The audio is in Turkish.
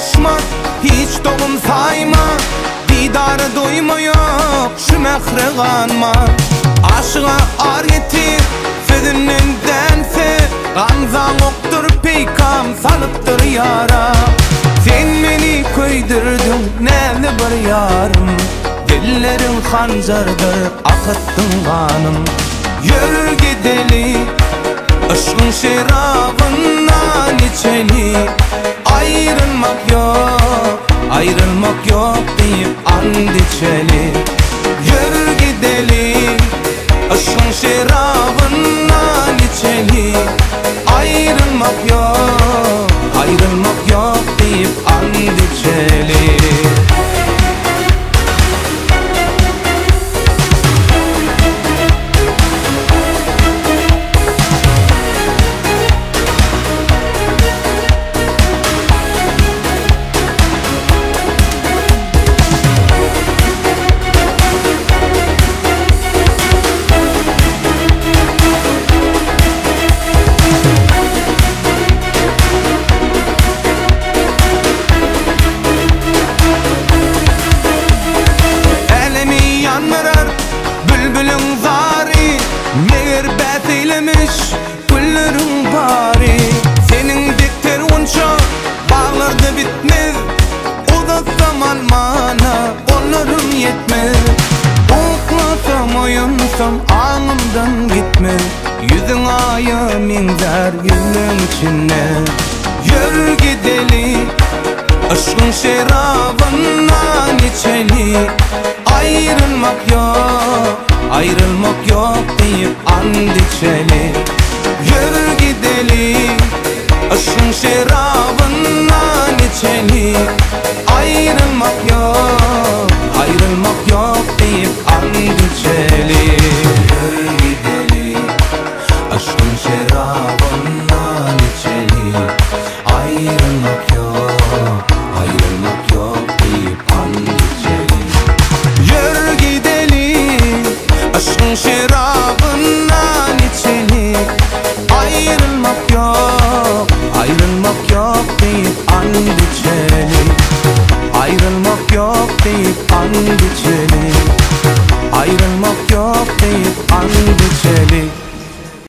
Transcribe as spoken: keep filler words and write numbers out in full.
aşmak, hiç dolun sayma. Didarı doyma yok, şu mehre kanma. Aşığa ar getir, sözünün dense. Gamzan oktur peykam, salıptır yara. Sen beni köydürdün, näli bir yarım. Dillerin hancardır, akıttın kanım. Yürü gideli, aşkın şerabından içeli. Ayrılmak yok, ayrılmak yok deyip and içeli. Yürü gideli, aşkın şerabından içeli. Ayrılmak yok, ayrılmak yok deyip and içeli. Bülbülün zari, meğer bəteylemiş güllerin bari. Senin dikter unça bağlarda bitmez. O da zaman mana onların yetmez. Oklasam oyunsam anımdan gitmez. Yüzün aya minzer yüzün içine. Yürü gideli, aşkın şerabından içeli. Ayrılmak yok, ayrılmak yok deyip and içeli. Yürü gideli, aşkın şerabından içeli. Ayrılmak yok,